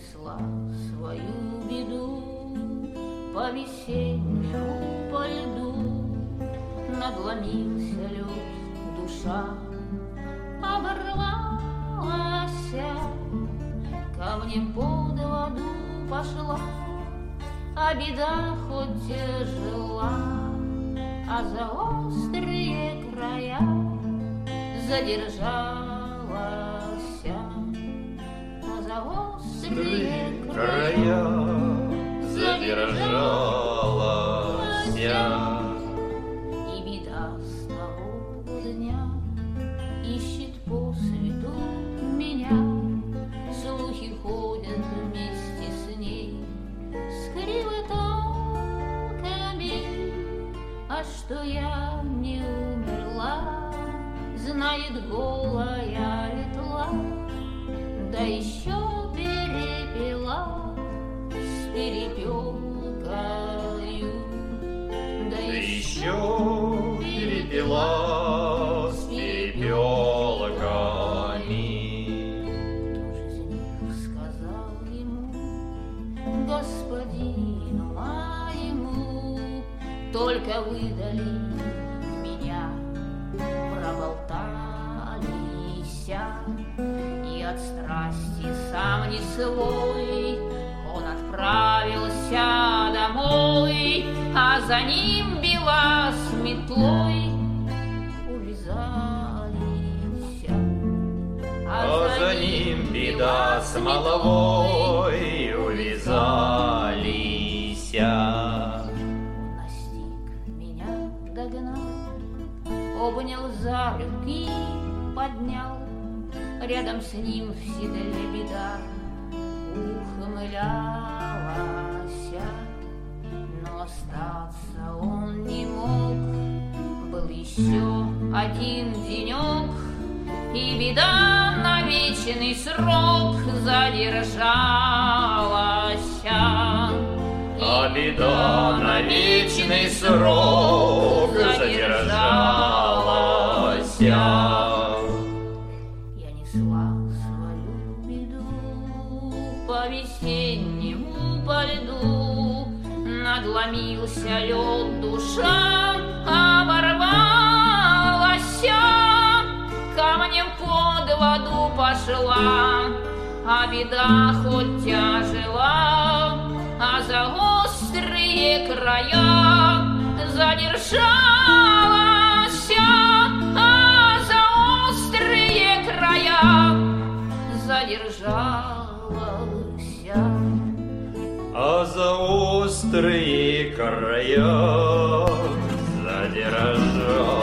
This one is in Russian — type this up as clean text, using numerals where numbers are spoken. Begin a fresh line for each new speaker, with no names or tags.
несла свою беду по весеннему, по льду. Надломился лед, душа оборвалась, камнем под воду пошла, а беда хоть тяжела, а за острые края задержалась, а за острые края задержалась. И беда с того дня ищет по свету меня, слухи ходят вместе с ней, с кривотолками, а что я не умерла, знает голая ветла, да еще перепела с перепелкою, да еще перепела с перепелками. Кто же из них сказал ему, господину моему, только выдали меня, проболтались, и от страсти сам не свой он отправился домой, а за ним бела с метлой увязались,
а за ним беда с маловой увязались.
Он настиг меня, догнал, обнял за руки, поднял, рядом с ним в седле беда ухмылялась, но остаться он не мог. Был еще один денек, и беда на вечный срок задержалась,
а беда на вечный срок задержалась.
Я несла свою беду по весеннему, по льду, надломился лед, душа оборвалась, камнем под воду пошла, а беда хоть тяжела, а за острые края задержалась, а за острые края задержалась,
а за острые края задержалась.